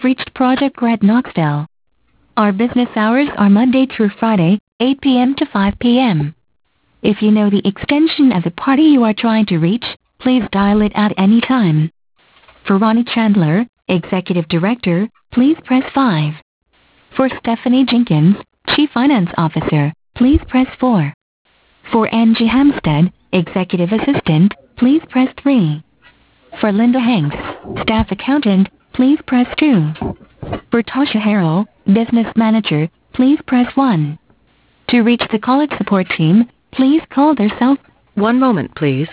have reached Project Red Knoxville. Our business hours are Monday through Friday, 8 p.m. to 5 p.m. If you know the extension of the party you are trying to reach, please dial it at any time. For Ronnie Chandler, Executive Director, please press 5. For Stephanie Jenkins, Chief Finance Officer, please press 4. For Angie Hampstead, Executive Assistant, please press 3. For Linda Hanks, Staff Accountant, please press 2. For Tasha Harrell, Business Manager, please press 1. To reach the college support team, please call their cell. One moment, please.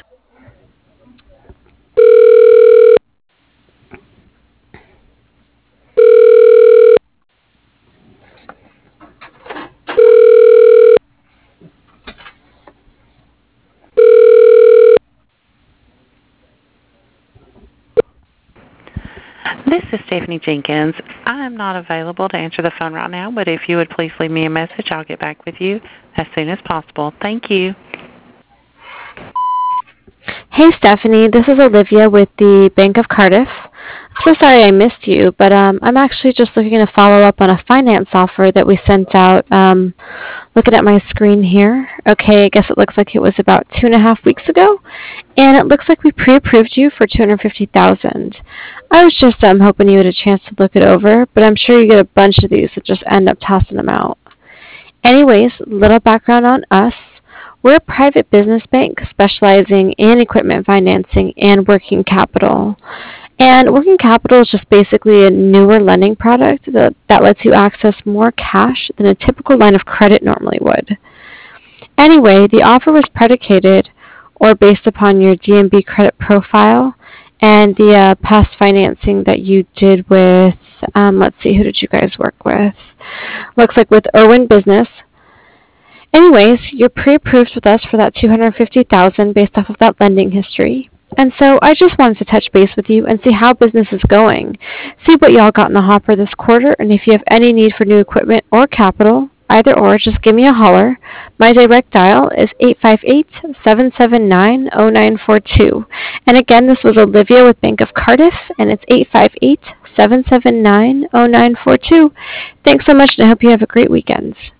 This is Stephanie Jenkins. I am not available to answer the phone right now, but if you would please leave me a message, I'll get back with you as soon as possible. Thank you. Hey Stephanie, this is Olivia with the Bank of Cardiff. So sorry I missed you, but I'm actually just looking to follow up on a finance offer that we sent out. Looking at my screen here. Okay, I guess it looks like it was about 2.5 weeks ago, and it looks like we pre-approved you for $250,000. I was just hoping you had a chance to look it over, but I'm sure you get a bunch of these that just end up tossing them out. Anyways, little background on us. We're a private business bank specializing in equipment financing and working capital. And working capital is just basically a newer lending product that lets you access more cash than a typical line of credit normally would. Anyway, the offer was predicated or based upon your DNB credit profile and the past financing that you did with, let's see, who did you guys work with? Looks like with Irwin Business. Anyways, you're pre-approved with us for that $250,000 based off of that lending history. And so I just wanted to touch base with you and see how business is going. See what y'all got in the hopper this quarter, and if you have any need for new equipment or capital, either or, just give me a holler. My direct dial is 858-779-0942. And again, this was Olivia with Bank of Cardiff, and it's 858-779-0942. Thanks so much, and I hope you have a great weekend.